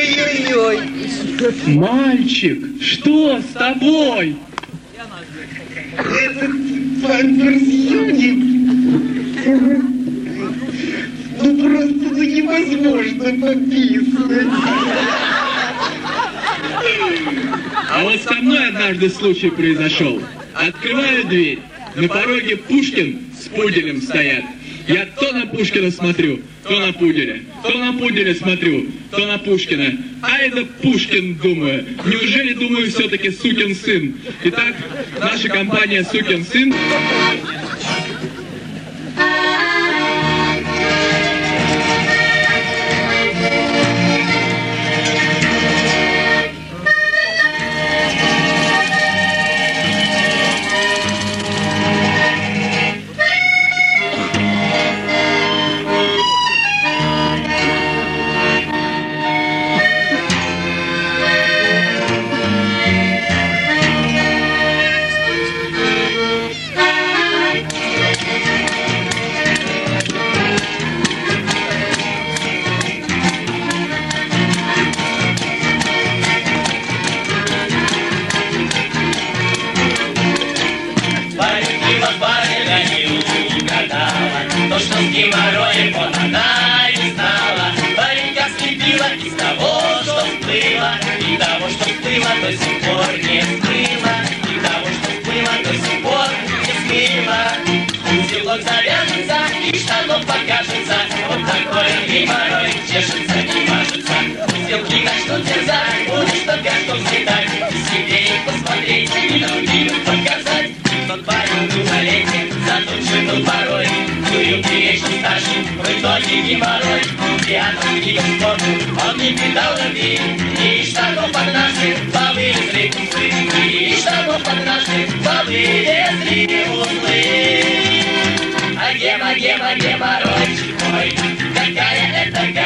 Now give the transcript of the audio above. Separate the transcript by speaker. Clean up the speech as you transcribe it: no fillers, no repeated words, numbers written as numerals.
Speaker 1: Ой-ой-ой.
Speaker 2: Мальчик, что с тобой?
Speaker 1: Этот памперс Юни. Ну просто невозможно пописать.
Speaker 2: А вот со мной однажды случай произошел. Открываю дверь, на пороге Пушкин с пуделем стоят. Я то на Пушкина смотрю, то на пуделя. То на пуделя смотрю, то на Пушкина. А это Пушкин, думаю. Неужели, думаю, все-таки сукин сын? Итак, наша компания «Сукин сын».
Speaker 3: Геморроем вот она и стала. Паренька слепила из того, что всплыло, и того, что всплыло, до сих пор не смыло, и того, что всплыло, до сих пор не смыло. Узелок завяжется, и штанов покажется, вот такой геморрой чешется и мажется. Узелки начнут терзать, будешь только что взлетать, и себе их посмотреть, и другим показать. Тот парень малолетний, заточен порой, дурью беречь не старший, в итоге геморрой. Пьяным книгам спорту он не придал любви, и штанов однажды повылезли узлы, и штанов однажды повылезли узлы. А геморройчик мой, какая это